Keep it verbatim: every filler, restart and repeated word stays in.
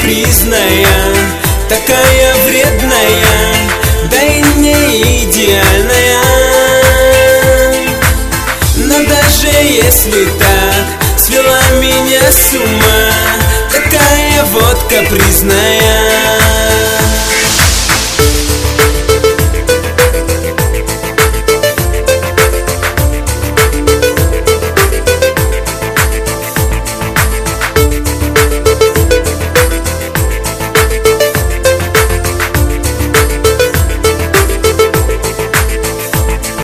капризная, такая вредная, да и не идеальная. Но даже если так свела меня с ума, такая вот капризная.